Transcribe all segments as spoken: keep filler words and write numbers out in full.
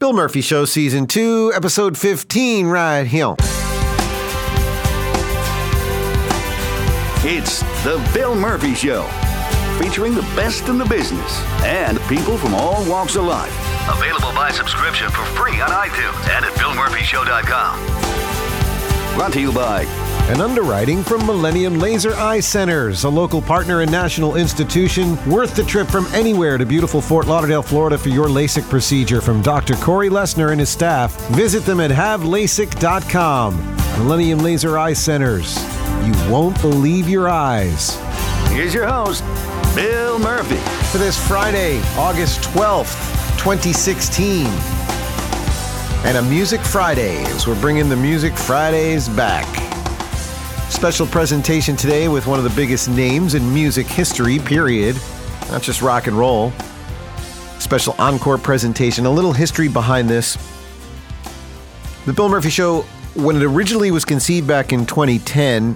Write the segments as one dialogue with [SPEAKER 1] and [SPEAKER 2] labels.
[SPEAKER 1] Bill Murphy Show, Season two, Episode fifteen, right here.
[SPEAKER 2] It's The Bill Murphy Show, featuring the best in the business and people from all walks of life. Available by subscription for free on iTunes and at bill murphy show dot com. Brought to you by...
[SPEAKER 1] And underwriting from Millennium Laser Eye Centers, a local partner and national institution worth the trip from anywhere to beautiful Fort Lauderdale, Florida for your LASIK procedure. From Doctor Corey Lesnar and his staff, visit them at have lasik dot com. Millennium Laser Eye Centers. You won't believe your eyes.
[SPEAKER 2] Here's your host, Bill Murphy.
[SPEAKER 1] For this Friday, August twelfth, twenty sixteen. And a Music Fridays. We're bringing the Music Fridays back. Special presentation today with one of the biggest names in music history, period. Not just rock and roll. Special encore presentation. A little history behind this. The Bill Murphy Show, when it originally was conceived back in twenty ten,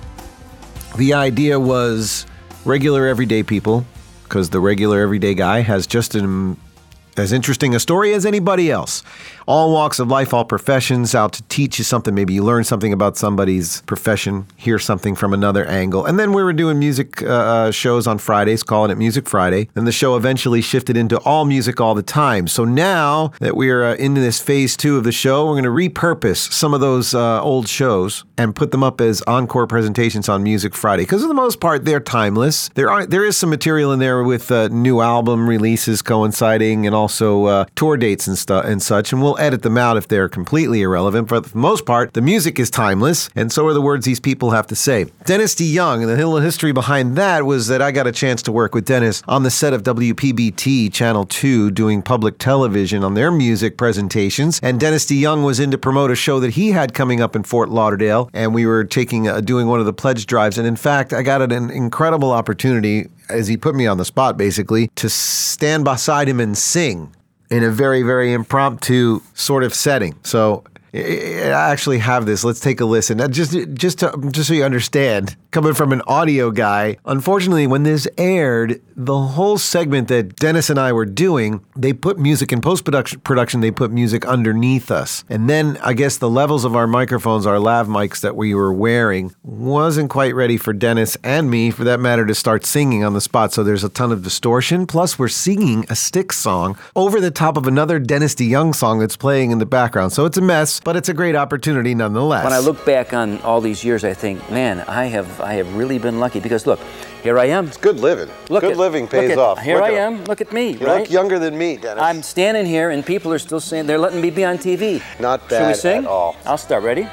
[SPEAKER 1] the idea was regular everyday people, because the regular everyday guy has just an, as interesting a story as anybody else. All walks of life, all professions, out to teach you something. Maybe you learn something about somebody's profession, hear something from another angle. And then we were doing music uh, shows on Fridays, calling it Music Friday. And the show eventually shifted into all music all the time. So now that we're uh, into this phase two of the show, we're going to repurpose some of those uh, old shows and put them up as encore presentations on Music Friday. Because for the most part, they're timeless. There are there is some material in there with uh, new album releases coinciding and also uh, tour dates and stuff and such. And we'll edit them out if they're completely irrelevant. But for the most part, the music is timeless, and so are the words these people have to say. Dennis DeYoung, and the little history behind that was that I got a chance to work with Dennis on the set of W P B T Channel two doing public television on their music presentations. And Dennis DeYoung was in to promote a show that he had coming up in Fort Lauderdale, and we were taking uh, doing one of the pledge drives. And in fact, I got an incredible opportunity, as he put me on the spot, basically, to stand beside him and sing in a very, very impromptu sort of setting. So I actually have this. Let's take a listen. Now, just, just, to, just so you understand, coming from an audio guy, unfortunately, when this aired, the whole segment that Dennis and I were doing, they put music in post-production, production, they put music underneath us. And then I guess the levels of our microphones, our lav mics that we were wearing, wasn't quite ready for Dennis and me, for that matter, to start singing on the spot. So there's a ton of distortion. Plus, we're singing a Styx song over the top of another Dennis DeYoung song that's playing in the background. So it's a mess, but it's a great opportunity nonetheless.
[SPEAKER 3] When I look back on all these years, I think, man, I have I have really been lucky, because look, here I am.
[SPEAKER 1] It's good living.
[SPEAKER 3] Look
[SPEAKER 1] good
[SPEAKER 3] at,
[SPEAKER 1] living pays
[SPEAKER 3] look at,
[SPEAKER 1] off.
[SPEAKER 3] Here
[SPEAKER 1] look
[SPEAKER 3] I
[SPEAKER 1] at
[SPEAKER 3] am. Look at me,
[SPEAKER 1] you
[SPEAKER 3] right?
[SPEAKER 1] look younger than me, Dennis.
[SPEAKER 3] I'm standing here, and people are still saying they're letting me be on T V.
[SPEAKER 1] Not bad
[SPEAKER 3] Should we sing?
[SPEAKER 1] at all.
[SPEAKER 3] I'll start. Ready?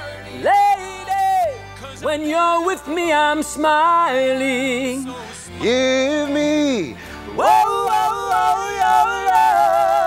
[SPEAKER 3] Lady, when you're with me, I'm smiling.
[SPEAKER 1] Give me.
[SPEAKER 3] Whoa, whoa, whoa, yo, yo.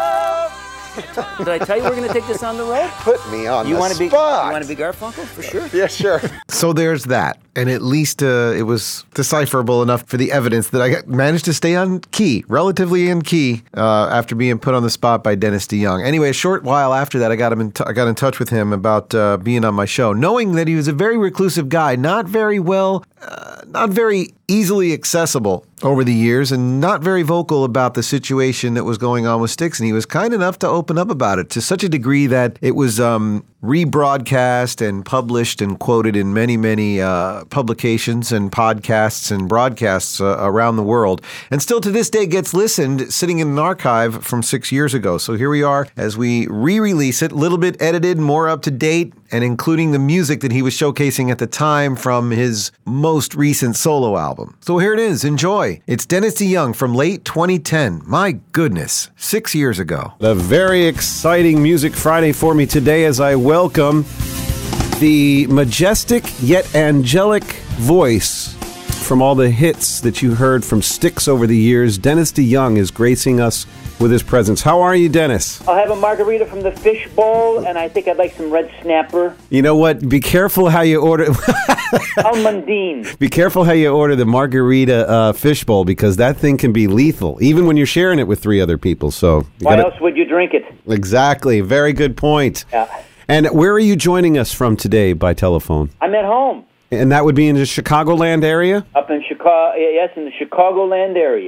[SPEAKER 3] Did I tell you we're going to take this on the road?
[SPEAKER 1] Put me on
[SPEAKER 3] you
[SPEAKER 1] the
[SPEAKER 3] wanna
[SPEAKER 1] spot.
[SPEAKER 3] Be, you want to be Garfunkel? For sure.
[SPEAKER 1] Yeah, sure. So there's that. And at least uh, it was decipherable enough for the evidence that I got, managed to stay on key, relatively in key, uh, after being put on the spot by Dennis DeYoung. Anyway, a short while after that, I got him in t- I got in touch with him about uh, being on my show, knowing that he was a very reclusive guy, not very well, uh, not very easily accessible over the years, and not very vocal about the situation that was going on with Styx. And he was kind enough to open up about it to such a degree that it was um, rebroadcast and published and quoted in many, many uh, publications and podcasts and broadcasts uh, around the world. And still to this day gets listened, sitting in an archive from six years ago. So here we are as we re-release it, a little bit edited, more up to date, and including the music that he was showcasing at the time from his most recent solo album. So here it is. Enjoy. It's Dennis DeYoung from late twenty ten. My goodness, six years ago. A very exciting Music Friday for me today as I welcome the majestic yet angelic voice from all the hits that you heard from Styx over the years. Dennis DeYoung is gracing us with his presence. How are you, Dennis?
[SPEAKER 4] I'll have a margarita from the Fish Bowl, and I think I'd like some red snapper.
[SPEAKER 1] You know what? Be careful how you order.
[SPEAKER 4] Almondine.
[SPEAKER 1] Be careful how you order the margarita uh, Fish Bowl, because that thing can be lethal, even when you're sharing it with three other people. So
[SPEAKER 4] why
[SPEAKER 1] gotta...
[SPEAKER 4] else would you drink it?
[SPEAKER 1] Exactly. Very good point.
[SPEAKER 4] Yeah.
[SPEAKER 1] And where are you joining us from today by telephone?
[SPEAKER 4] I'm at home.
[SPEAKER 1] And that would be in the Chicagoland area?
[SPEAKER 4] Up in Chicago, yes, in the Chicagoland area.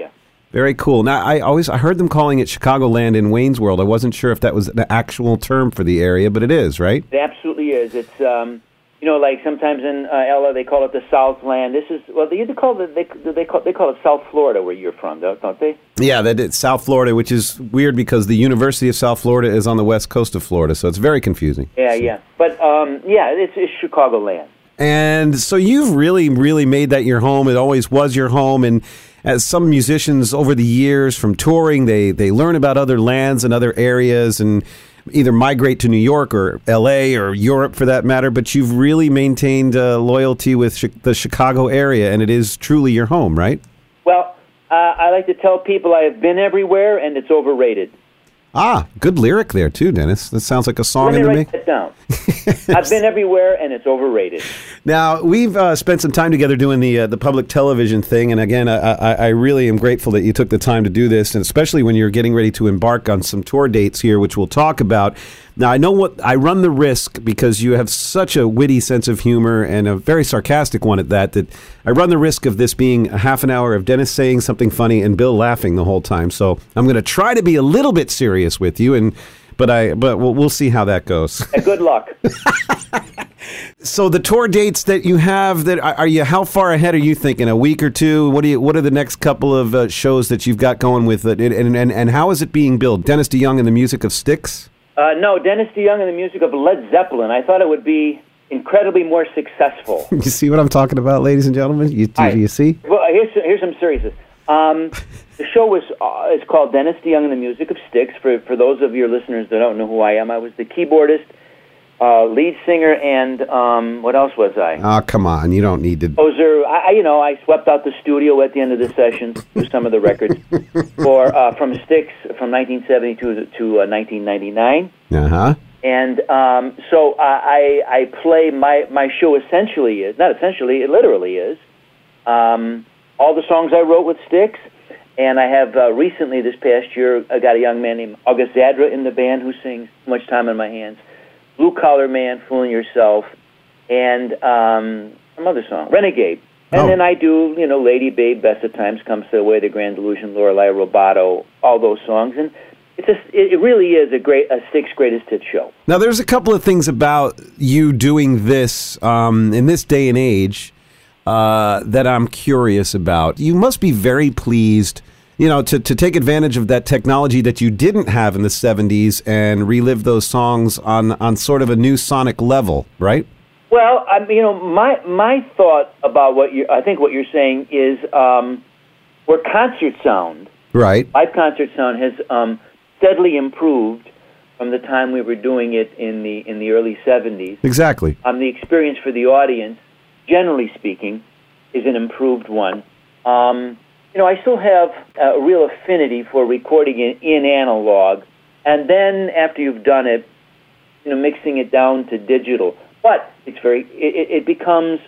[SPEAKER 5] Very cool. Now, I always I heard them calling it Chicagoland in Wayne's World. I wasn't sure if that was the actual term for the area, but it is, right?
[SPEAKER 4] It absolutely is. It's, um, you know, like sometimes in uh, L A they call it the Southland. This is, well, they either call it, they, they, call, they call it South Florida where you're from, don't, don't they?
[SPEAKER 5] Yeah, that it's South Florida, which is weird because the University of South Florida is on the west coast of Florida, so it's very confusing.
[SPEAKER 4] Yeah, yeah. But, um, yeah, it's, it's Chicagoland.
[SPEAKER 5] And so you've really, really made that your home. It always was your home, and as some musicians over the years from touring, they, they learn about other lands and other areas and either migrate to New York or L A or Europe for that matter, but you've really maintained uh, loyalty with chi- the Chicago area, and it is truly your home, right?
[SPEAKER 4] Well, uh, I like to tell people I have been everywhere, and it's overrated.
[SPEAKER 5] Ah, good lyric there, too, Dennis. That sounds like a song
[SPEAKER 4] Let
[SPEAKER 5] in
[SPEAKER 4] me
[SPEAKER 5] the
[SPEAKER 4] write that down. I've been everywhere, and it's overrated.
[SPEAKER 5] Now, we've uh, spent some time together doing the uh, the public television thing, and again, I, I, I really am grateful that you took the time to do this, and especially when you're getting ready to embark on some tour dates here, which we'll talk about. Now, I know what I run the risk because you have such a witty sense of humor and a very sarcastic one at that, that I run the risk of this being a half an hour of Dennis saying something funny and Bill laughing the whole time. So I'm going to try to be a little bit serious with you, and but I but we'll, we'll see how that goes.
[SPEAKER 4] And good luck.
[SPEAKER 5] So the tour dates that you have, that are you? How far ahead are you thinking? A week or two? What do you? What are the next couple of uh, shows that you've got going with it? And, and and how is it being billed? Dennis DeYoung and the Music of Styx?
[SPEAKER 4] Uh, no, Dennis DeYoung and the music of Led Zeppelin. I thought it would be incredibly more successful.
[SPEAKER 5] You see what I'm talking about, ladies and gentlemen? You, do you see?
[SPEAKER 4] Well, here's here's some seriousness. Um, the show was uh, is called Dennis DeYoung and the Music of Styx. For for those of your listeners that don't know who I am, I was the keyboardist, uh, lead singer, and um, what else was I?
[SPEAKER 5] Oh, come on! You don't need to.
[SPEAKER 4] Composer. I, I- you know, I swept out the studio at the end of the sessions to some of the records for uh, from Styx from nineteen seventy-two to, to uh, nineteen ninety-nine.
[SPEAKER 5] Uh huh.
[SPEAKER 4] And um, so I, I I play my my show essentially is not essentially it literally is um, all the songs I wrote with Styx, and I have uh, recently this past year I got a young man named August Zadra in the band who sings Too Much Time on My Hands, Blue Collar Man, Fooling Yourself, and um, some other song, Renegade. And
[SPEAKER 5] Oh.
[SPEAKER 4] then I do, you know, Lady Babe, Best of Times Comes the Way, The Grand Illusion, Lorelei Robato, all those songs, and it's a, it really is a great a Styx greatest hit show.
[SPEAKER 5] Now, there's a couple of things about you doing this um, in this day and age uh, that I'm curious about. You must be very pleased, you know, to, to take advantage of that technology that you didn't have in the seventies and relive those songs on, on sort of a new sonic level, right?
[SPEAKER 4] Well, I mean, you know, my my thought about what you I think what you're saying is um, where concert sound,
[SPEAKER 5] Right.
[SPEAKER 4] live concert sound has um, steadily improved from the time we were doing it in the in the early seventies.
[SPEAKER 5] Exactly.
[SPEAKER 4] Um, the experience for the audience, generally speaking, is an improved one. Um, you know, I still have a real affinity for recording in, in analog, and then after you've done it, you know, mixing it down to digital. But it's very it, it becomes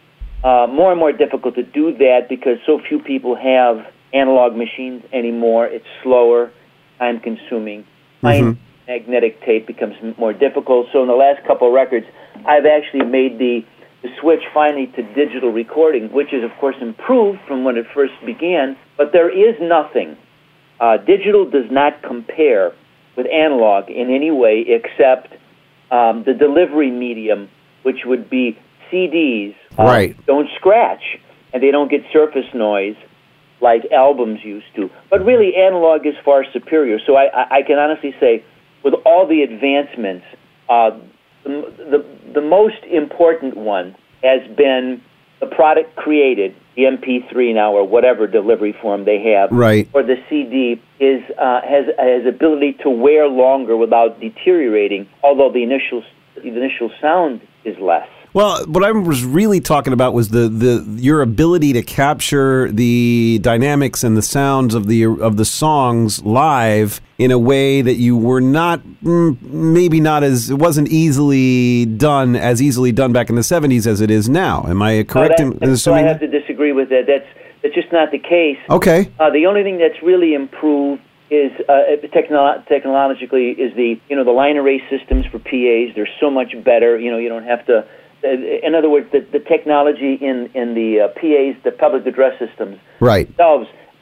[SPEAKER 4] uh, more and more difficult to do that because so few people have analog machines anymore. It's slower, time-consuming. Fine magnetic tape becomes more difficult. So in the last couple of records, I've actually made the, the switch finally to digital recording, which is, of course, improved from when it first began. But there is nothing. Uh, digital does not compare with analog in any way except um, the delivery medium, which would be C Ds. Uh,
[SPEAKER 5] Right.
[SPEAKER 4] Don't scratch, and they don't get surface noise like albums used to. But really, analog is far superior. So I, I, I can honestly say, with all the advancements, uh, the, the the most important one has been the product created, the M P three now or whatever delivery form they have,
[SPEAKER 5] Right.
[SPEAKER 4] or the C D is uh, has has ability to wear longer without deteriorating. Although the initial the initial sound is less.
[SPEAKER 5] Well, what I was really talking about was the, the your ability to capture the dynamics and the sounds of the of the songs live in a way that you were not mm, maybe not as it wasn't easily done as easily done back in the seventies as it is now. Am I correct
[SPEAKER 4] Uh,
[SPEAKER 5] in
[SPEAKER 4] that, so I
[SPEAKER 5] assuming
[SPEAKER 4] have to disagree with that. That's that's just not the case.
[SPEAKER 5] Okay.
[SPEAKER 4] Uh, the only thing that's really improved is uh, techno- technologically is the you know the line array systems for P As. They're so much better. You know you don't have to. In other words, the, the technology in in the uh, P As, the public address systems
[SPEAKER 5] Right.
[SPEAKER 4] themselves,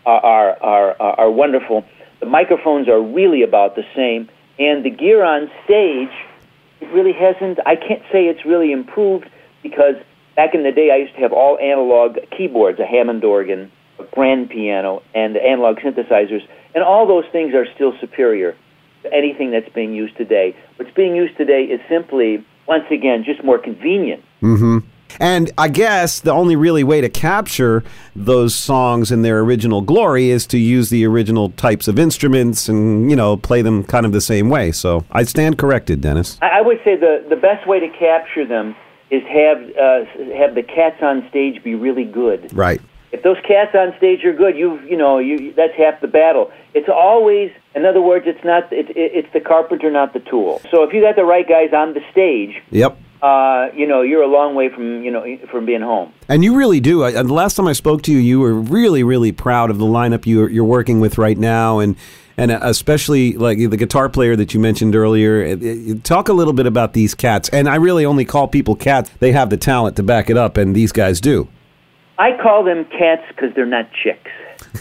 [SPEAKER 4] are, are, are, are wonderful. The microphones are really about the same, and the gear on stage, it really hasn't, I can't say it's really improved, because back in the day I used to have all analog keyboards, a Hammond organ, a grand piano, and analog synthesizers, and all those things are still superior to anything that's being used today. What's being used today is simply, once again, just more convenient.
[SPEAKER 5] Mm-hmm. And I guess the only really way to capture those songs in their original glory is to use the original types of instruments and, you know, play them kind of the same way. So I stand corrected, Dennis.
[SPEAKER 4] I, I would say the, the best way to capture them is have uh, have the cats on stage be really good.
[SPEAKER 5] Right.
[SPEAKER 4] If those cats on stage are good, you you know you that's half the battle. It's always, in other words, it's not it, it, it's the carpenter, not the tool. So if you got the right guys on the stage,
[SPEAKER 5] yep.
[SPEAKER 4] Uh, you know, you're a long way from, you know, from being home.
[SPEAKER 5] And you really do. I, the last time I spoke to you, you were really, really proud of the lineup you, you're working with right now, and and especially like the guitar player that you mentioned earlier. Talk a little bit about these cats. And I really only call people cats. They have the talent to back it up, and these guys do.
[SPEAKER 4] I call them cats because they're not chicks.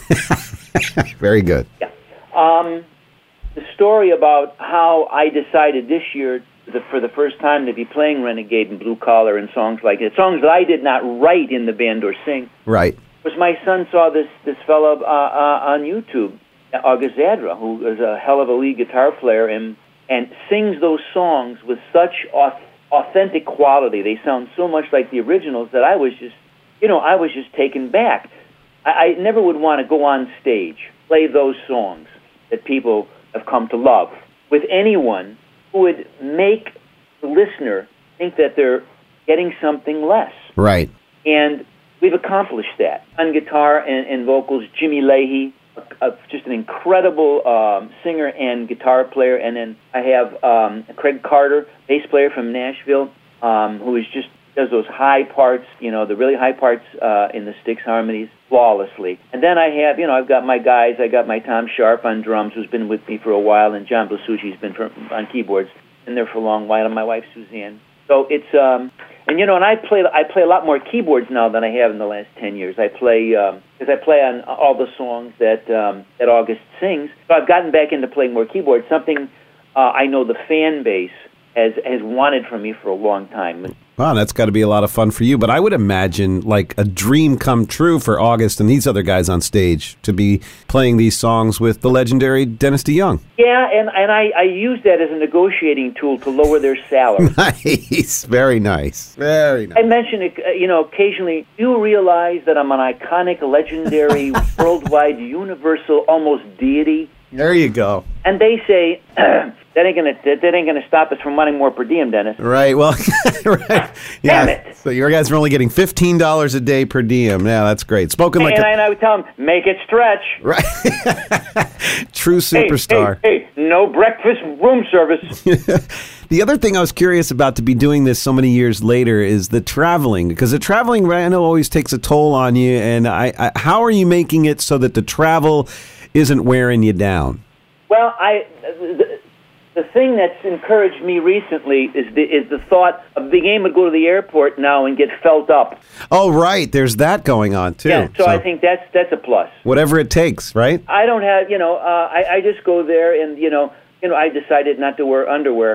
[SPEAKER 5] Very good.
[SPEAKER 4] Yeah. Um, the story about how I decided this year, The, for the first time, to be playing Renegade and Blue Collar and songs like it, songs that I did not write in the band or sing.
[SPEAKER 5] Right.
[SPEAKER 4] Was my son saw this this fellow uh, uh, on YouTube, August Zadra, who is a hell of a lead guitar player and and sings those songs with such authentic quality. They sound so much like the originals that I was just, you know, I was just taken back. I, I never would want to go on stage, play those songs that people have come to love with anyone who would make the listener think that they're getting something less.
[SPEAKER 5] Right.
[SPEAKER 4] And we've accomplished that. On guitar and, and vocals, Jimmy Leahy, a, a, just an incredible um, singer and guitar player. And then I have um, Craig Carter, bass player from Nashville, um, who is just does those high parts, you know, the really high parts uh, in the Styx harmonies flawlessly. And then I have, you know, I've got my guys. I got my Tom Sharp on drums, who's been with me for a while, and John Blasucci's been for, on keyboards, been there for a long while, and my wife Suzanne. So it's, um, and you know, and I play, I play a lot more keyboards now than I have in the last ten years. I play, because um, I play on all the songs that um, that August sings. So I've gotten back into playing more keyboards. Something uh, I know the fan base has has wanted from me for a long time.
[SPEAKER 5] Wow, that's got to be a lot of fun for you. But I would imagine like a dream come true for August and these other guys on stage to be playing these songs with the legendary Dennis DeYoung.
[SPEAKER 4] Yeah, and, and I, I use that as a negotiating tool to lower their salary.
[SPEAKER 5] Nice. Very nice. Very nice.
[SPEAKER 4] I mention it, uh, you know, occasionally, do you realize that I'm an iconic, legendary, worldwide, universal, almost deity?
[SPEAKER 5] There you go.
[SPEAKER 4] And they say, that ain't gonna that, that ain't gonna stop us from wanting more per diem, Dennis.
[SPEAKER 5] Right. Well, right.
[SPEAKER 4] Yeah.
[SPEAKER 5] Damn it. So your guys are only getting fifteen dollars a day per diem. Yeah, that's great. Spoken like
[SPEAKER 4] and
[SPEAKER 5] a...
[SPEAKER 4] I, and I would tell them, make it stretch.
[SPEAKER 5] Right. True superstar.
[SPEAKER 4] Hey, hey, hey, no breakfast room service.
[SPEAKER 5] The other thing I was curious about to be doing this so many years later is the traveling, because the traveling, I know, always takes a toll on you. And I, I, how are you making it so that the travel isn't wearing you down?
[SPEAKER 4] Well, I the, the thing that's encouraged me recently is the is the thought of being able to go to the airport now and get felt up.
[SPEAKER 5] Oh, right. There's that going on too.
[SPEAKER 4] Yeah, so, so I think that's that's a plus.
[SPEAKER 5] Whatever it takes, right?
[SPEAKER 4] I don't have, you know, uh, I I just go there and you know, you know, I decided not to wear underwear.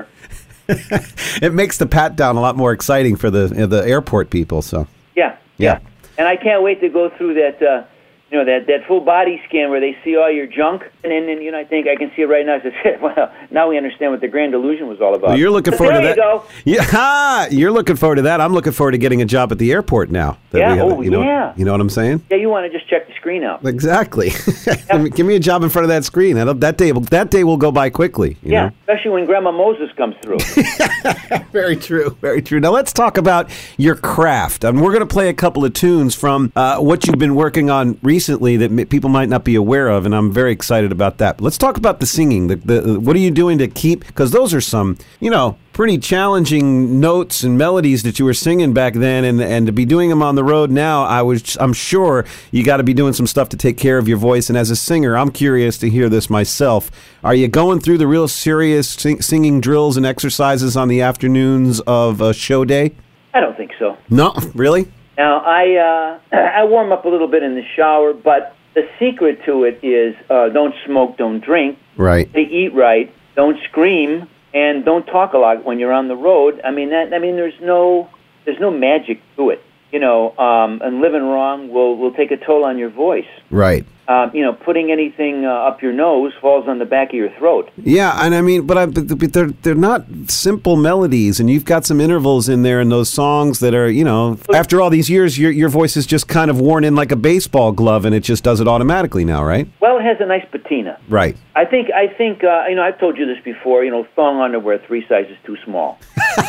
[SPEAKER 5] It makes the pat down a lot more exciting for the the airport people. So
[SPEAKER 4] yeah, yeah, yeah. And I can't wait to go through that. Uh, You know, that, that full body scan where they see all your junk. And then, and, you know, I think I can see it right now. I said, well, now we understand what the Grand Illusion was all about.
[SPEAKER 5] Well, you're looking
[SPEAKER 4] but
[SPEAKER 5] forward
[SPEAKER 4] there
[SPEAKER 5] to that.
[SPEAKER 4] You go.
[SPEAKER 5] Yeah, ha! You're looking forward to that. I'm looking forward to getting a job at the airport now. that
[SPEAKER 4] Yeah,
[SPEAKER 5] we have
[SPEAKER 4] oh,
[SPEAKER 5] it, you know,
[SPEAKER 4] yeah.
[SPEAKER 5] You know what I'm saying?
[SPEAKER 4] Yeah, you want to just check the screen out.
[SPEAKER 5] Exactly. Give me- Give me a job in front of that screen. That'll- That day will, that day will go by quickly. You
[SPEAKER 4] Yeah,
[SPEAKER 5] know?
[SPEAKER 4] especially when Grandma Moses comes through.
[SPEAKER 5] Very true. Very true. Now let's talk about your craft. And we're going to play a couple of tunes from uh, what you've been working on recently that m- people might not be aware of, and I'm very excited about that. But let's talk about the singing. The, the, what are you doing to keep? Because those are some, you know, pretty challenging notes and melodies that you were singing back then, and and to be doing them on the road now, I was I'm sure you got to be doing some stuff to take care of your voice. And as a singer, I'm curious to hear this myself. Are you going through the real serious sing- singing drills and exercises on the afternoons of a show day?
[SPEAKER 4] I don't think so.
[SPEAKER 5] No, really?
[SPEAKER 4] Now, I uh, I warm up a little bit in the shower, but the secret to it is uh, don't smoke, don't drink,
[SPEAKER 5] Right.
[SPEAKER 4] to eat right, don't scream, and don't talk a lot when you're on the road. I mean, that. I mean, there's no there's no magic to it, you know. Um, and living wrong will will take a toll on your voice.
[SPEAKER 5] Right.
[SPEAKER 4] Um, you know, putting anything uh, up your nose falls on the back of your throat.
[SPEAKER 5] Yeah, and I mean, but, I, but but they're they're not simple melodies, and you've got some intervals in there in those songs that are, you know, after all these years, your your voice is just kind of worn in like a baseball glove, and it just does it automatically now, right?
[SPEAKER 4] Well, it has a nice patina.
[SPEAKER 5] Right.
[SPEAKER 4] I think I think uh, you know I've told you this before. You know, thong underwear three sizes too small.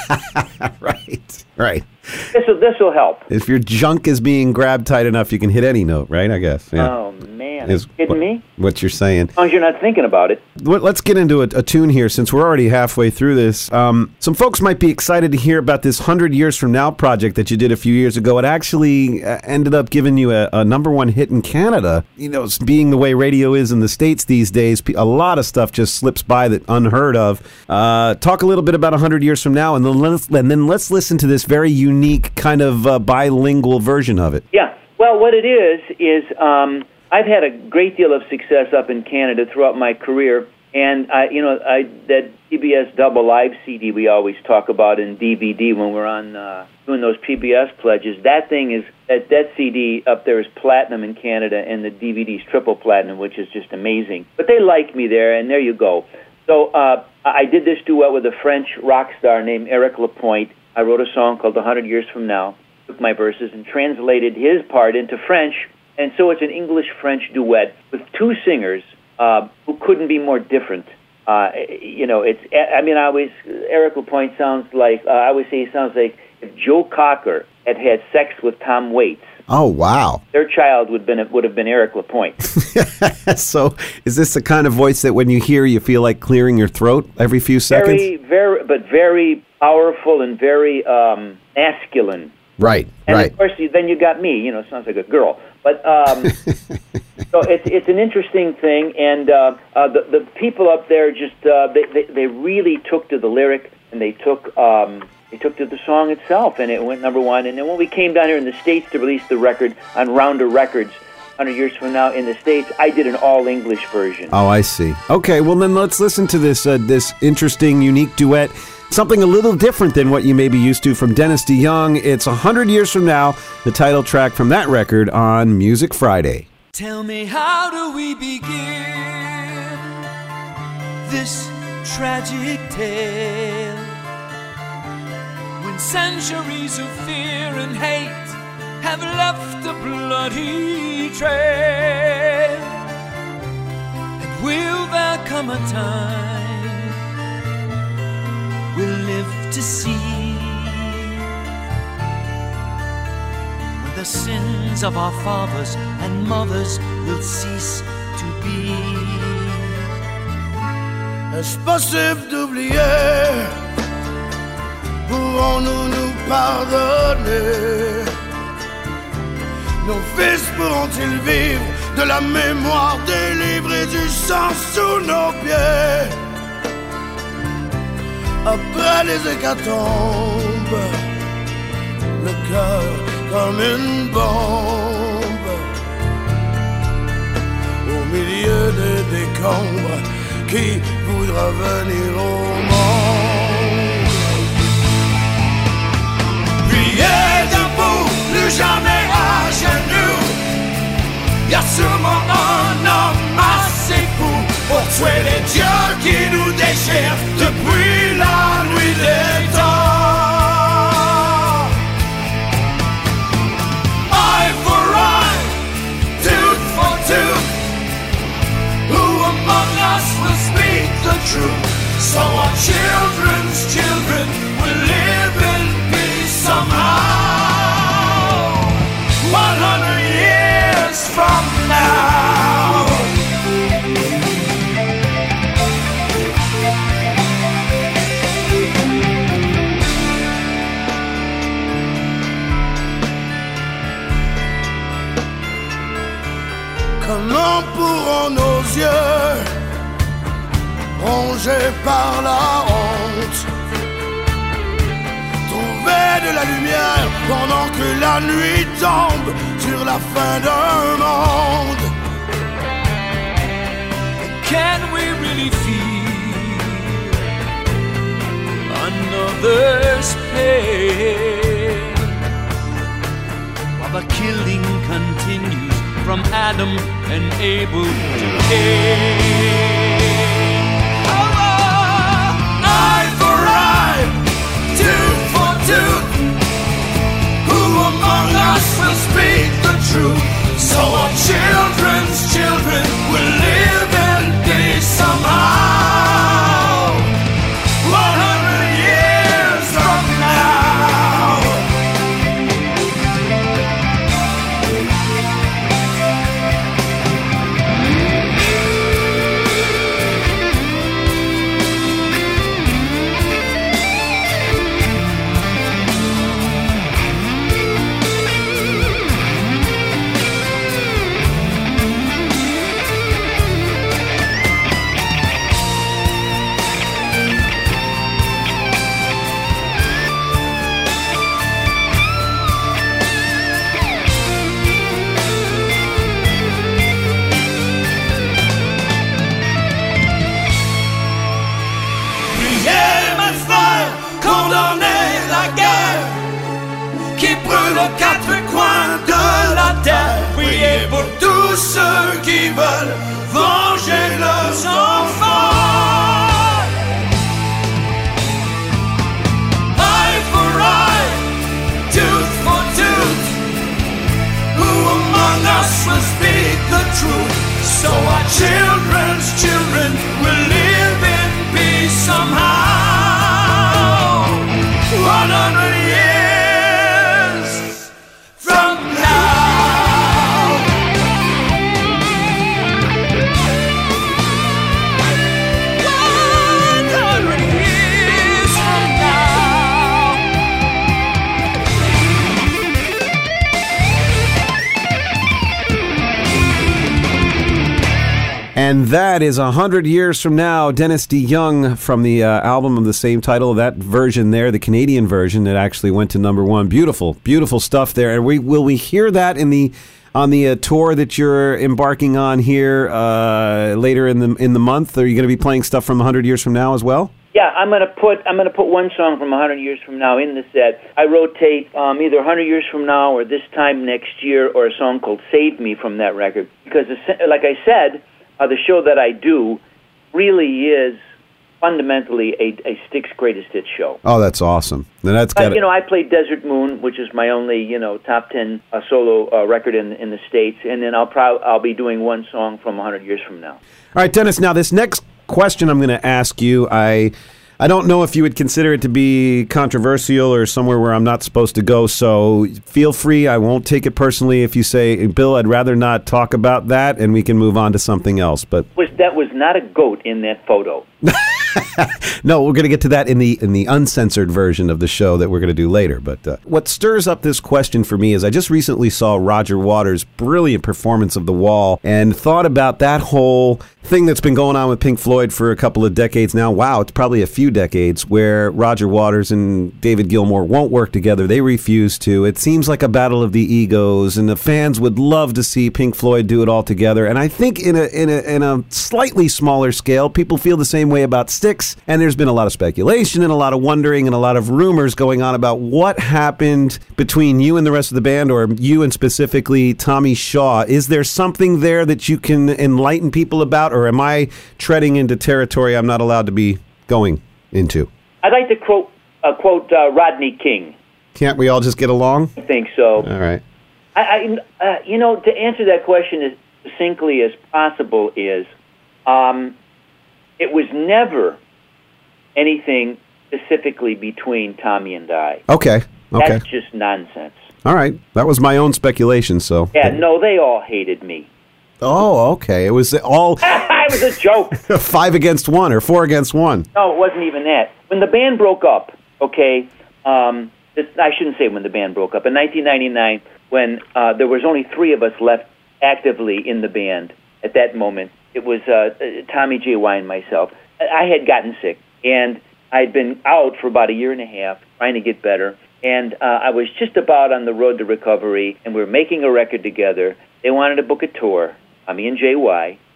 [SPEAKER 5] Right. Right.
[SPEAKER 4] This will this will help.
[SPEAKER 5] If your junk is being grabbed tight enough, you can hit any note, right? I guess. Yeah.
[SPEAKER 4] Oh man,
[SPEAKER 5] Is
[SPEAKER 4] are you kidding
[SPEAKER 5] what,
[SPEAKER 4] me?
[SPEAKER 5] What you're saying.
[SPEAKER 4] As long as you're not thinking about it.
[SPEAKER 5] Let's get into a, a tune here since we're already halfway through this. Um, some folks might be excited to hear about this one hundred Years From Now project that you did a few years ago. It actually uh, ended up giving you a, a number one hit in Canada. You know, being the way radio is in the States these days, a lot of stuff just slips by that unheard of. Uh, talk a little bit about one hundred Years From Now, and then let's, and then let's listen to this very unique kind of uh, bilingual version of it.
[SPEAKER 4] Yeah. Well, what it is is um, I've had a great deal of success up in Canada throughout my career, and I, you know, I that P B S Double Live C D we always talk about in D V D when we're on uh, doing those P B S pledges. That thing is that that C D up there is platinum in Canada, and the D V D's triple platinum, which is just amazing. But they like me there, and there you go. So uh, I did this duet with a French rock star named Eric Lapointe. I wrote a song called one hundred Years From Now, took my verses and translated his part into French, and so it's an English-French duet with two singers uh, who couldn't be more different. Uh, you know, it's. I mean, I always Eric Lapointe sounds like uh, I always say he sounds like if Joe Cocker had had sex with Tom Waits.
[SPEAKER 5] Oh, wow.
[SPEAKER 4] Their child would been would have been Eric Lapointe.
[SPEAKER 5] So, is this the kind of voice that when you hear, you feel like clearing your throat every few seconds?
[SPEAKER 4] Very, very, but very powerful and very um, masculine.
[SPEAKER 5] Right,
[SPEAKER 4] and
[SPEAKER 5] right.
[SPEAKER 4] of course, you, then you got me. You know, sounds like a girl. But um, so it's it's an interesting thing, and uh, uh, the the people up there just uh, they, they they really took to the lyric, and they took um, they took to the song itself, and it went number one. And then when we came down here in the States to release the record on Rounder Records, one hundred Years From Now in the States, I did an all English version.
[SPEAKER 5] Oh, I see. Okay, well then let's listen to this uh, this interesting, unique duet. Something a little different than what you may be used to from Dennis DeYoung. It's one hundred Years From Now, the title track from that record on Music Friday.
[SPEAKER 3] Tell me, how do we begin this tragic tale when centuries of fear and hate have left a bloody trail? And will there come a time we'll live to see when the sins of our fathers and mothers will cease to be?
[SPEAKER 6] Est-ce possible d'oublier? Pourrons-nous nous pardonner? Nos fils pourront-ils vivre de la mémoire des livres et du sang sous nos pieds? Après les hécatombes, le cœur comme une bombe au milieu des décombres, qui voudra venir au monde? Priez debout, plus jamais à genoux. Y a sûrement un homme assez fou pour tuer les dieux qui nous déchirent depuis la nuit des temps. Eye for eye, tooth for tooth. Who among us will speak the truth? So our children's children will live in peace somehow. One hundred years from now. Comment pourront nos yeux, rongés par la honte, trouver de la lumière pendant que la nuit tombe sur la fin d'un monde? can we really feel another's pain? While the killing continues from Adam and Abel to Cain. Oh, eye for eye, tooth for tooth. Who among us will speak the truth? So our children's children will live in peace somehow. One hundred years from now. Aux quatre coins de la terre, priez pour tous ceux qui veulent venger leurs enfants. Eye for eye, tooth for tooth. Who among us will speak the truth? So our children's children will live in peace somehow. One hundred years.
[SPEAKER 5] And that is one hundred years from now, Dennis DeYoung from the uh, album of the same title, that version there, the Canadian version that actually went to number one. Beautiful, beautiful stuff there. And we will we hear that in the on the uh, tour that you're embarking on here uh, later in the in the month? Are you going to be playing stuff from one hundred years from now as well?
[SPEAKER 4] Yeah, I'm gonna put I'm gonna put one song from one hundred years from now in the set. I rotate um, either one hundred years from now or this time next year, or a song called "Save Me" from that record. Because, like I said, Uh, the show that I do really is fundamentally a, a Styx greatest hits show.
[SPEAKER 5] Oh, that's awesome. Then that's
[SPEAKER 4] uh,
[SPEAKER 5] got
[SPEAKER 4] you know, I played Desert Moon, which is my only you know top ten uh, solo uh, record in in the States, and then I'll probably I'll be doing one song from one hundred years from now.
[SPEAKER 5] All right, Dennis. Now this next question I'm going to ask you, I. I don't know if you would consider it to be controversial or somewhere where I'm not supposed to go, so feel free. I won't take it personally if you say, Bill, I'd rather not talk about that, and we can move on to something else. But
[SPEAKER 4] was that was not a goat in that photo.
[SPEAKER 5] No, we're going to get to that in the in the uncensored version of the show that we're going to do later. But uh, what stirs up this question for me is I just recently saw Roger Waters' brilliant performance of The Wall and thought about that whole thing that's been going on with Pink Floyd for a couple of decades now. Wow, it's probably a few decades where Roger Waters and David Gilmour won't work together. They refuse to. It seems like a battle of the egos, and the fans would love to see Pink Floyd do it all together. And I think in a in a in a slightly smaller scale, people feel the same way about Styx, and there's been a lot of speculation and a lot of wondering and a lot of rumors going on about what happened between you and the rest of the band, or you and specifically Tommy Shaw. Is there something there that you can enlighten people about, or am I treading into territory I'm not allowed to be going into?
[SPEAKER 4] I'd like to quote uh, quote uh, Rodney King.
[SPEAKER 5] Can't we all just get along?
[SPEAKER 4] I think so.
[SPEAKER 5] All right.
[SPEAKER 4] I, I uh, you know, to answer that question as succinctly as possible is, um, it was never anything specifically between Tommy and I.
[SPEAKER 5] Okay. Okay.
[SPEAKER 4] That's just nonsense.
[SPEAKER 5] All right. That was my own speculation, so.
[SPEAKER 4] Yeah, no, they all hated me.
[SPEAKER 5] Oh, okay. It was all...
[SPEAKER 4] It was a joke.
[SPEAKER 5] Five against one or four against one.
[SPEAKER 4] No, it wasn't even that. When the band broke up, okay, um, this, I shouldn't say when the band broke up. In nineteen ninety-nine, when uh, there was only three of us left actively in the band at that moment, it was uh, Tommy J. Y. and myself. I had gotten sick, and I'd been out for about a year and a half trying to get better, and uh, I was just about on the road to recovery, and we were making a record together. They wanted to book a tour, Tommy and J Y.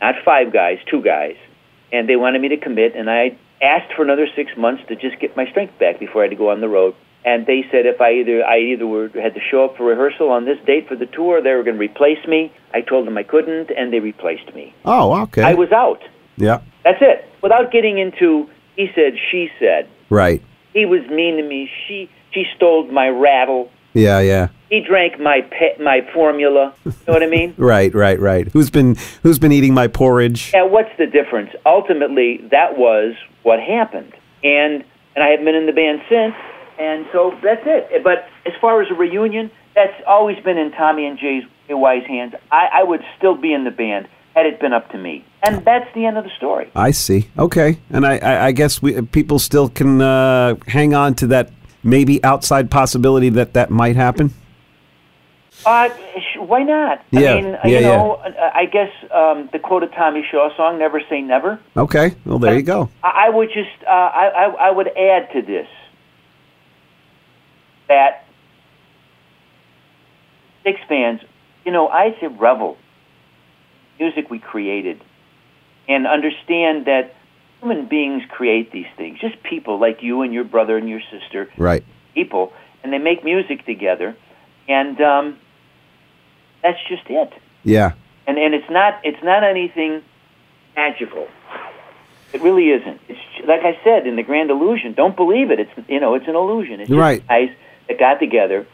[SPEAKER 4] not five guys, two guys, and they wanted me to commit, and I asked for another six months to just get my strength back before I had to go on the road. And they said if I either I either were, had to show up for rehearsal on this date for the tour, they were going to replace me. I told them I couldn't, and they replaced me.
[SPEAKER 5] Oh, okay.
[SPEAKER 4] I was out.
[SPEAKER 5] Yeah.
[SPEAKER 4] That's it. Without getting into he said, she said.
[SPEAKER 5] Right.
[SPEAKER 4] He was mean to me. She she stole my rattle.
[SPEAKER 5] Yeah, yeah.
[SPEAKER 4] He drank my pe- my formula. You know what I mean?
[SPEAKER 5] Right, right, right. Who's been who's been eating my porridge?
[SPEAKER 4] Yeah. What's the difference? Ultimately, that was what happened, and and I haven't been in the band since, and so that's it. But as far as a reunion, that's always been in Tommy and Jay's wise hands. I, I would still be in the band had it been up to me, and that's the end of the story.
[SPEAKER 5] I see. Okay, and I I, I guess we people still can uh, hang on to that. Maybe outside possibility that that might happen?
[SPEAKER 4] Uh, sh- why not?
[SPEAKER 5] Yeah,
[SPEAKER 4] I mean,
[SPEAKER 5] yeah,
[SPEAKER 4] you know,
[SPEAKER 5] yeah.
[SPEAKER 4] I guess um, the quoted Tommy Shaw song, "Never Say Never."
[SPEAKER 5] Okay, well, there you go.
[SPEAKER 4] I, I would just, uh, I, I, I would add to this that Styx fans, you know, I say revel music we created, and understand that human beings create these things, just people like you and your brother and your sister.
[SPEAKER 5] Right.
[SPEAKER 4] People, and they make music together, and um, that's just it.
[SPEAKER 5] Yeah.
[SPEAKER 4] And and it's not it's not anything magical. It really isn't. It's like I said in The Grand Illusion. Don't believe it. It's you know it's an illusion. It's just
[SPEAKER 5] right.
[SPEAKER 4] guys that got together,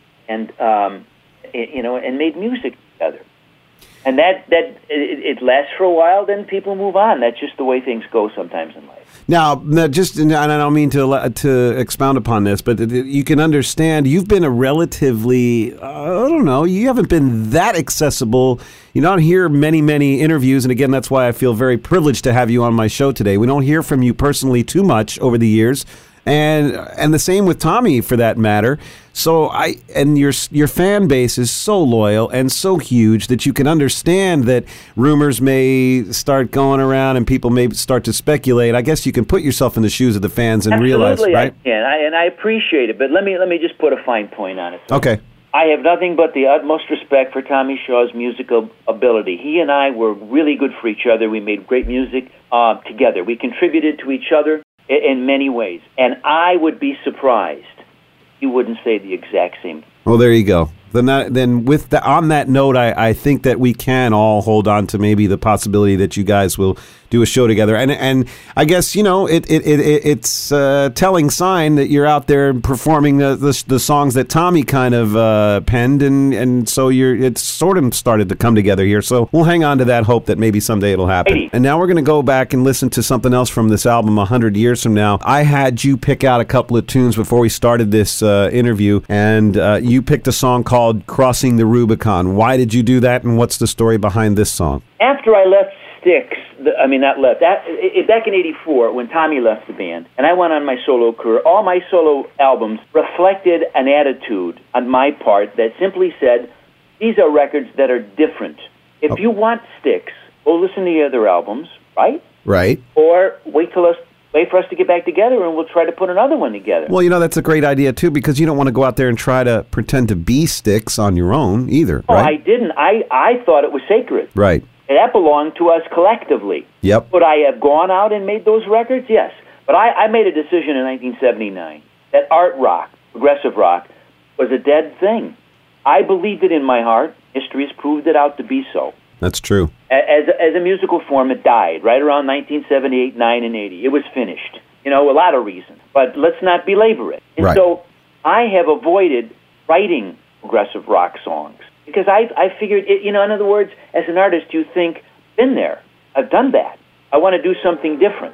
[SPEAKER 4] and um, it, you know, and made music together. And that, that it, it lasts for a while, then people move on. That's just the way things go sometimes in life.
[SPEAKER 5] Now, now just, and I don't mean to to expound upon this, but you can understand you've been a relatively, uh, I don't know, you haven't been that accessible. You don't hear many, many interviews, and again, that's why I feel very privileged to have you on my show today. We don't hear from you personally too much over the years. And and the same with Tommy, for that matter. So I and your your fan base is so loyal and so huge that you can understand that rumors may start going around and people may start to speculate. I guess you can put yourself in the shoes of the fans and
[SPEAKER 4] Absolutely,
[SPEAKER 5] realize, right?
[SPEAKER 4] I can, I, and I appreciate it. But let me let me just put a fine point on it.
[SPEAKER 5] Okay.
[SPEAKER 4] I have nothing but the utmost respect for Tommy Shaw's musical ability. He and I were really good for each other. We made great music uh, together. We contributed to each other in many ways. And I would be surprised he wouldn't say the exact same thing.
[SPEAKER 5] Well, there you go. Then, that, then with the, on that note, I, I think that we can all hold on to maybe the possibility that you guys will do a show together. And and I guess, you know, it, it, it it's a telling sign that you're out there performing the the, the songs that Tommy kind of uh, penned, and, and so you're it's sort of started to come together here. So we'll hang on to that hope that maybe someday it'll happen.
[SPEAKER 4] Hey.
[SPEAKER 5] And now we're going to go back and listen to something else from this album one hundred years from now. I had you pick out a couple of tunes before we started this uh, interview, and uh, you picked a song called Crossing the Rubicon. Why did you do that, and what's the story behind this song?
[SPEAKER 4] After I left Styx, the, I mean, not left, that, it, back in eighty-four, when Tommy left the band, and I went on my solo career, all my solo albums reflected an attitude on my part that simply said, these are records that are different. If
[SPEAKER 5] Oh.
[SPEAKER 4] you want Styx, go listen to the other albums, right?
[SPEAKER 5] Right.
[SPEAKER 4] Or wait till us, wait for us to get back together, and we'll try to put another one together.
[SPEAKER 5] Well, you know, that's a great idea, too, because you don't want to go out there and try to pretend to be Styx on your own either,
[SPEAKER 4] No, I
[SPEAKER 5] right?
[SPEAKER 4] didn't. I, I thought it was sacred.
[SPEAKER 5] Right.
[SPEAKER 4] That belonged to us collectively.
[SPEAKER 5] Yep.
[SPEAKER 4] Would I have gone out and made those records? Yes. But I, I made a decision in nineteen seventy-nine that art rock, progressive rock, was a dead thing. I believed it in my heart. History has proved it out to be so.
[SPEAKER 5] That's true.
[SPEAKER 4] As a, as a musical form, it died right around nineteen seventy-eight, nine, and eighty. It was finished. You know, a lot of reasons. But let's not belabor it. And
[SPEAKER 5] Right.
[SPEAKER 4] so I have avoided writing progressive rock songs because I I figured, it, you know, in other words, as an artist, you think, been there. I've done that. I want to do something different.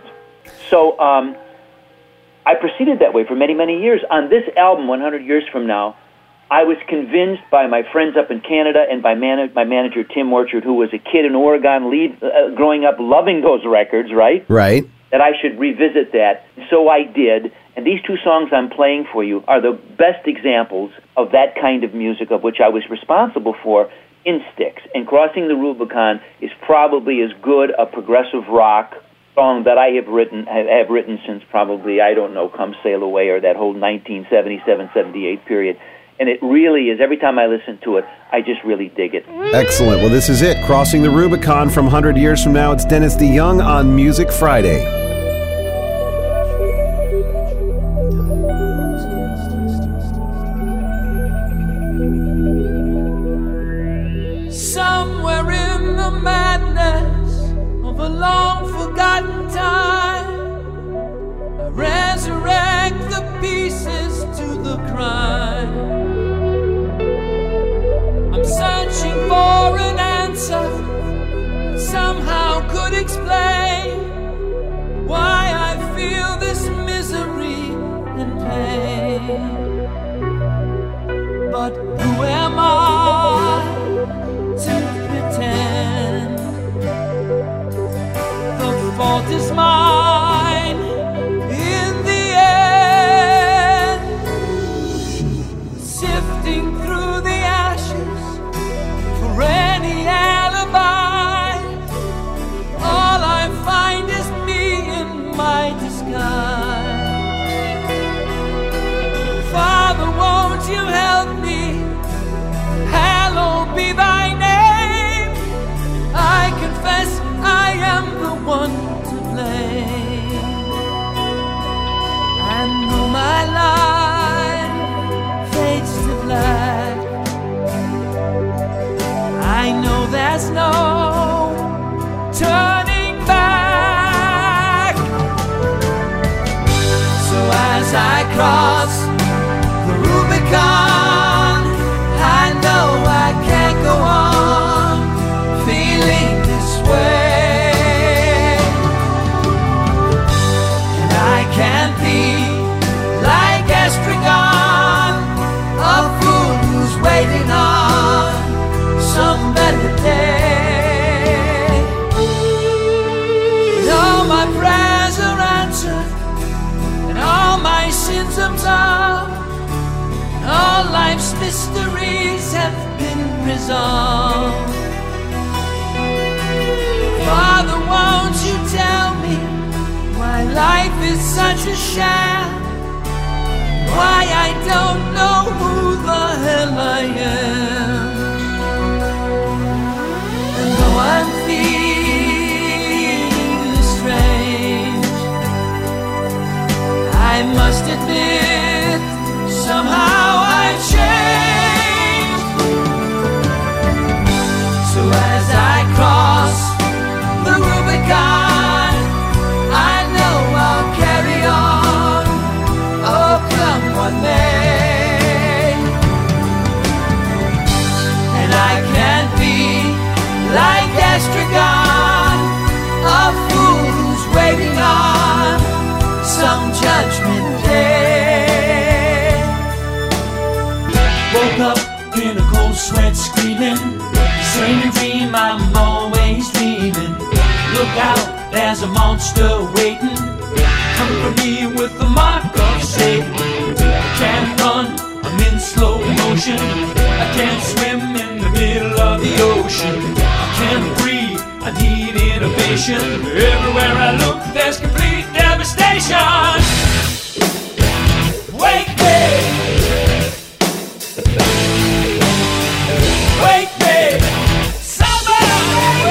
[SPEAKER 4] So um, I proceeded that way for many, many years. On this album, one hundred years from now, I was convinced by my friends up in Canada and by man- my manager, Tim Orchard, who was a kid in Oregon, lead, uh, growing up loving those records, right?
[SPEAKER 5] Right.
[SPEAKER 4] That I should revisit that. So I did. And these two songs I'm playing for you are the best examples of that kind of music of which I was responsible for in Styx. And Crossing the Rubicon is probably as good a progressive rock song that I have written have, have written since probably, I don't know, Come Sail Away or that whole nineteen seventy-seven seventy-eight period. And it really is, every time I listen to it, I just really dig it.
[SPEAKER 5] Excellent. Well, this is it. Crossing the Rubicon from one hundred years from now. It's Dennis DeYoung on Music Friday.
[SPEAKER 6] Somewhere in the madness of a long forgotten time, I resurrect the pieces to the crime. I'm searching for an answer that somehow could explain why I feel this misery and pain. But who am I to pretend? The fault is mine in the end. Sifting through the ashes for any alibi, all I find is me in my disguise. Father, won't you help me? Hallowed be thy name. I confess I am the one to blame. And though my life fades to black, I know there's no turning back. So as I cross the Rubicon, I know I can't go on feeling this way. And I can't be like Estragon, a fool who's waiting on some better day. And all my prayers are answered, and all my sins absolved, and all life's mysteries have been resolved. Father, won't you tell me why life is such a sham? Why I don't know who the hell I am? And though I'm feeling strange, I must admit somehow I've changed. So as I cross the Rubicon, I know I'll carry on, oh come what may. And I can't be like Estragon, a fool who's waiting on some judgment day. Woke up in a cold sweat screaming, same dream I'm always dreaming. Look out, there's a monster waiting, coming for me with the mark of Satan. I can't run, I'm in slow motion. I can't swim in the middle of the ocean. I can't breathe, I need innovation. Everywhere I look, there's complete devastation. Wake me! Wake me! Somebody!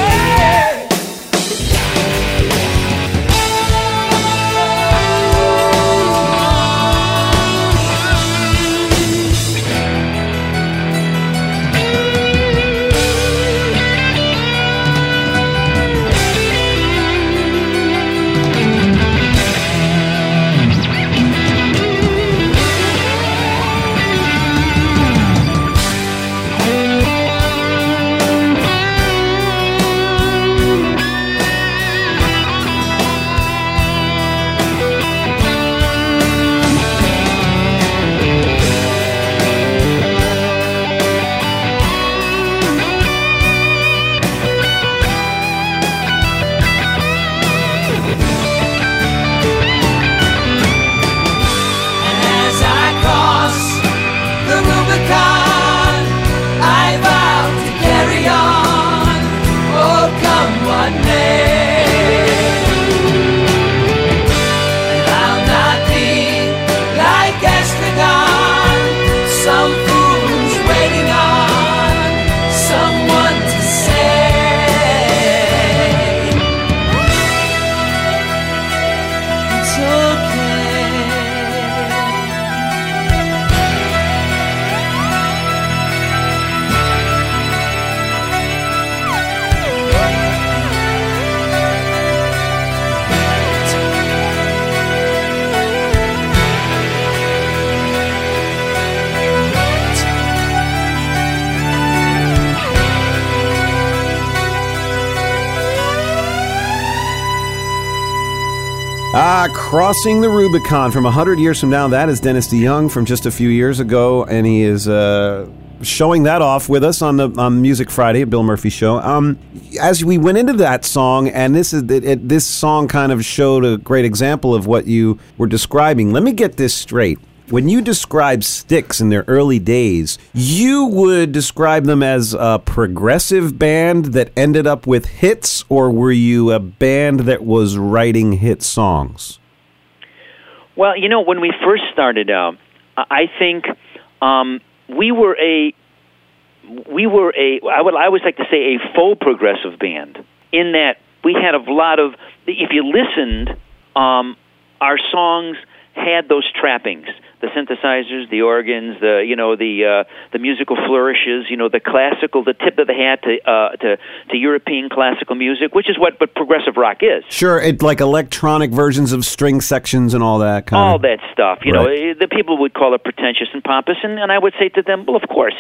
[SPEAKER 5] Ah, Crossing the Rubicon from one hundred years from now. That is Dennis DeYoung from just a few years ago, and he is uh, showing that off with us on the on Music Friday at Bill Murphy Show. Um, as we went into that song, and this is it, it, this song kind of showed a great example of what you were describing. Let me get this straight. When you describe Styx in their early days, you would describe them as a progressive band that ended up with hits, or were you a band that was writing hit songs?
[SPEAKER 4] Well, you know, when we first started out, I think um, we were a we were a I would I always like to say a faux progressive band, in that we had a lot of, if you listened, um, our songs had those trappings. The synthesizers, the organs, the you know the uh, the musical flourishes, you know the classical, the tip of the hat to uh, to to European classical music, which is what, what progressive rock is.
[SPEAKER 5] Sure, it's like electronic versions of string sections and all that kind
[SPEAKER 4] all
[SPEAKER 5] of.
[SPEAKER 4] All that stuff, you
[SPEAKER 5] right.
[SPEAKER 4] know. The people would call it pretentious and pompous, and, and I would say to them, well, of course,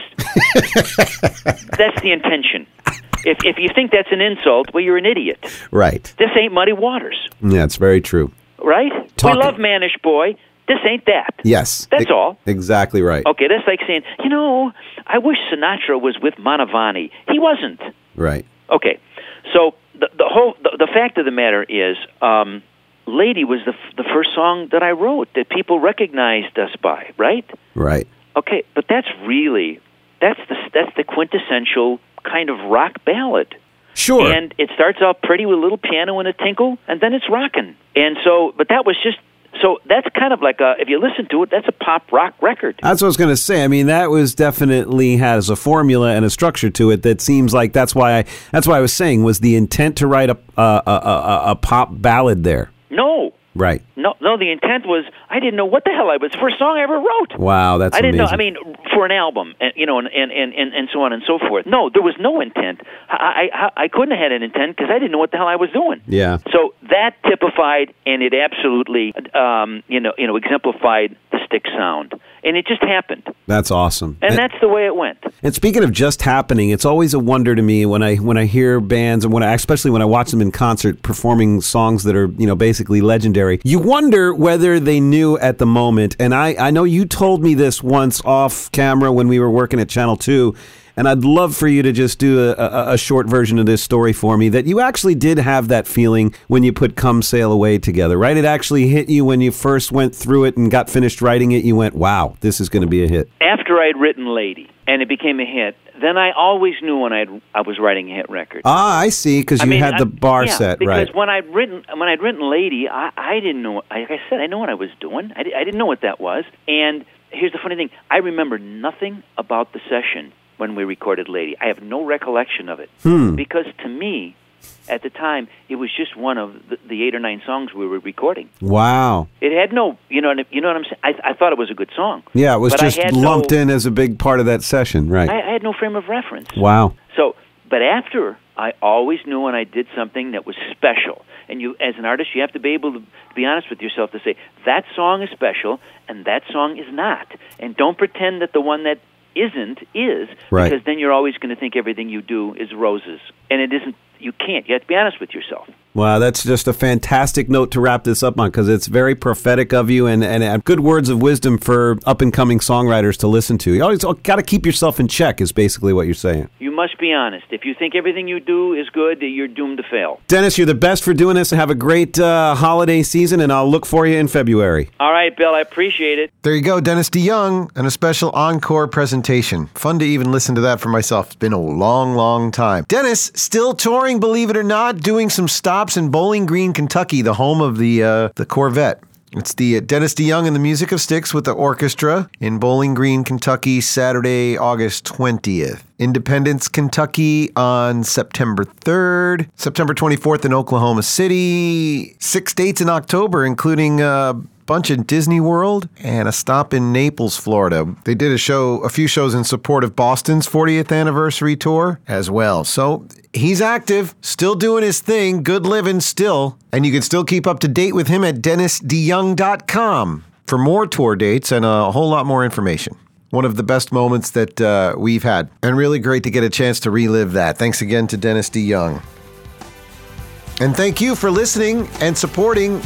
[SPEAKER 4] that's the intention. If if you think that's an insult, well, you're an idiot.
[SPEAKER 5] Right.
[SPEAKER 4] This ain't Muddy Waters.
[SPEAKER 5] Yeah, it's very true.
[SPEAKER 4] Right?
[SPEAKER 5] Talking.
[SPEAKER 4] We love Mannish Boy. This ain't that.
[SPEAKER 5] Yes.
[SPEAKER 4] That's
[SPEAKER 5] e-
[SPEAKER 4] all.
[SPEAKER 5] Exactly right.
[SPEAKER 4] Okay, that's like saying, you know, I wish Sinatra was with Mantovani. He wasn't.
[SPEAKER 5] Right.
[SPEAKER 4] Okay, so the the whole the, the fact of the matter is, um, "Lady" was the f- the first song that I wrote that people recognized us by, right?
[SPEAKER 5] Right.
[SPEAKER 4] Okay, but that's really that's the that's the quintessential kind of rock ballad.
[SPEAKER 5] Sure.
[SPEAKER 4] And it starts out pretty with a little piano and a tinkle, and then it's rocking. And so, but that was just. So that's kind of like a, if you listen to it, that's a pop rock record.
[SPEAKER 5] That's what I was going to say. I mean, that was definitely has a formula and a structure to it that seems like that's why I that's why I was saying was the intent to write a a, a, a, a pop ballad there.
[SPEAKER 4] No.
[SPEAKER 5] Right.
[SPEAKER 4] No, no. The intent was I didn't know what the hell I was. First song I ever wrote.
[SPEAKER 5] Wow, that's
[SPEAKER 4] I didn't
[SPEAKER 5] amazing.
[SPEAKER 4] know. I mean, for an album, and you know, and and, and, and so on and so forth. No, there was no intent. I I, I couldn't have had an intent because I didn't know what the hell I was doing.
[SPEAKER 5] Yeah.
[SPEAKER 4] So that typified, and it absolutely, um, you know, you know, exemplified the Styx sound, and it just happened.
[SPEAKER 5] That's awesome.
[SPEAKER 4] And, and that's the way it went.
[SPEAKER 5] And speaking of just happening, it's always a wonder to me when I when I hear bands and when I, especially when I watch them in concert performing songs that are, you know, basically legendary. You wonder whether they knew at the moment. And I, I know you told me this once off camera when we were working at Channel two. And I'd love for you to just do a, a, a short version of this story for me, that you actually did have that feeling when you put Come Sail Away together, right? It actually hit you when you first went through it and got finished writing it. You went, wow, this is going to be a hit.
[SPEAKER 4] After I'd written Lady and it became a hit, then I always knew when I'd, I was writing a hit record.
[SPEAKER 5] Ah, I see, because you
[SPEAKER 4] I mean,
[SPEAKER 5] had the
[SPEAKER 4] I,
[SPEAKER 5] bar
[SPEAKER 4] yeah,
[SPEAKER 5] set,
[SPEAKER 4] because
[SPEAKER 5] right.
[SPEAKER 4] Because when I'd written when I'd written Lady, I, I didn't know. Like I said, I know what I was doing. I, I didn't know what that was. And here's the funny thing: I remember nothing about the session when we recorded Lady. I have no recollection of it.
[SPEAKER 5] Hmm.
[SPEAKER 4] Because to me, at the time, it was just one of the, the eight or nine songs we were recording.
[SPEAKER 5] Wow.
[SPEAKER 4] It had no, you know, you know what I'm saying? I, I thought it was a good song.
[SPEAKER 5] Yeah, it was
[SPEAKER 4] but
[SPEAKER 5] just lumped
[SPEAKER 4] no,
[SPEAKER 5] in as a big part of that session, right.
[SPEAKER 4] I, I had no frame of reference.
[SPEAKER 5] Wow.
[SPEAKER 4] So, but after, I always knew when I did something that was special. And you, as an artist, you have to be able to, to be honest with yourself to say, that song is special and that song is not. And don't pretend that the one that isn't is,
[SPEAKER 5] right.
[SPEAKER 4] because then you're always going to think everything you do is roses. And it isn't. You can't. You have to be honest with yourself.
[SPEAKER 5] Wow, that's just a fantastic note to wrap this up on, because it's very prophetic of you and, and good words of wisdom for up-and-coming songwriters to listen to. You always got to keep yourself in check is basically what you're saying.
[SPEAKER 4] You must be honest. If you think everything you do is good, you're doomed to fail.
[SPEAKER 5] Dennis, you're the best for doing this, and have a great uh, holiday season, and I'll look for you in February.
[SPEAKER 4] All right, Bill, I appreciate it.
[SPEAKER 1] There you go, Dennis DeYoung, and a special encore presentation. Fun to even listen to that for myself. It's been a long, long time. Dennis, still touring, believe it or not, doing some stops in Bowling Green, Kentucky, the home of the uh, the Corvette. It's the uh, Dennis DeYoung and the Music of Styx with the orchestra in Bowling Green, Kentucky, Saturday, August twentieth. Independence, Kentucky on September third. September twenty-fourth in Oklahoma City. Six dates in October, including a bunch in Disney World and a stop in Naples, Florida. They did a show, a few shows in support of Boston's fortieth anniversary tour as well. So he's active, still doing his thing, good living still. And you can still keep up to date with him at dennis d young dot com for more tour dates and a whole lot more information. One of the best moments that uh, we've had, and really great to get a chance to relive that. Thanks again to Dennis DeYoung. And thank you for listening and supporting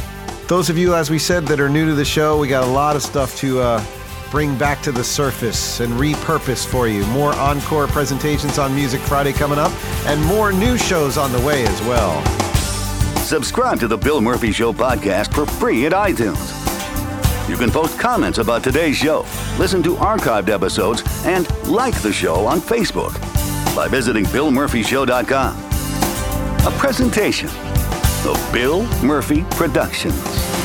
[SPEAKER 1] Those of you, as we said, that are new to the show, we got a lot of stuff to uh, bring back to the surface and repurpose for you. More encore presentations on Music Friday coming up, and more new shows on the way as well.
[SPEAKER 2] Subscribe to the Bill Murphy Show podcast for free at iTunes. You can post comments about today's show, listen to archived episodes, and like the show on Facebook by visiting bill murphy show dot com. A presentation of Bill Murphy Productions.